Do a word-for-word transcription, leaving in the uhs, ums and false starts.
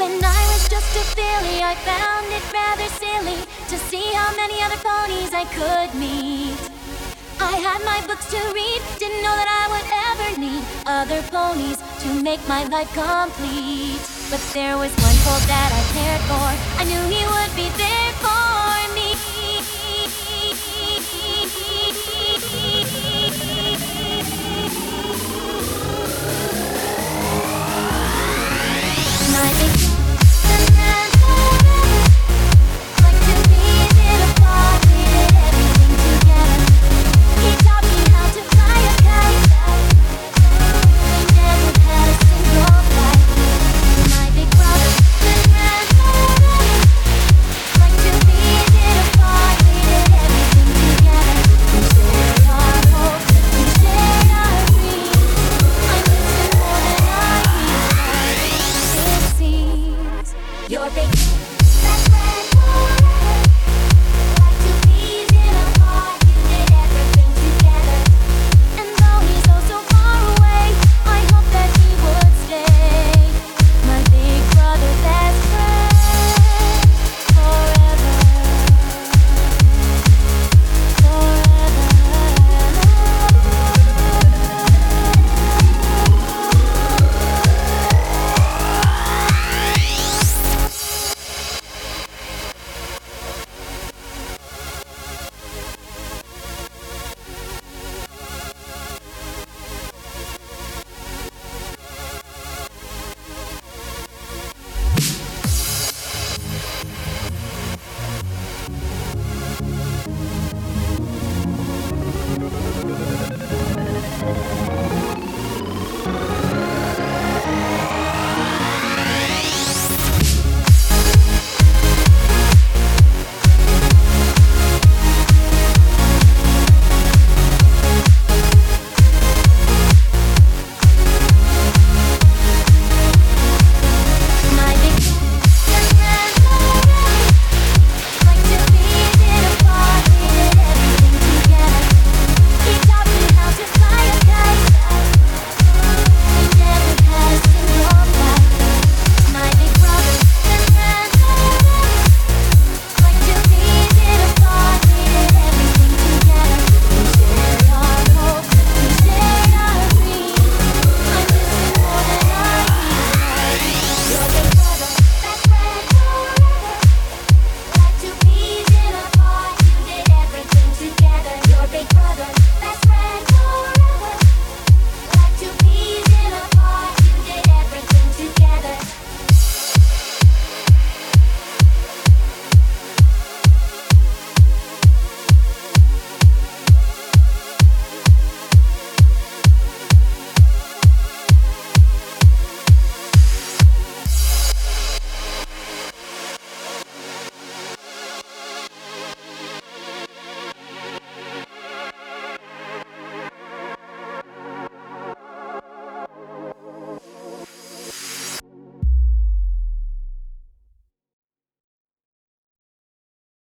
When I was just a filly, I found it rather silly to see how many other ponies I could meet. I had my books to read, didn't know that I would ever need other ponies to make my life complete. But there was one colt that I cared for, I knew he would be there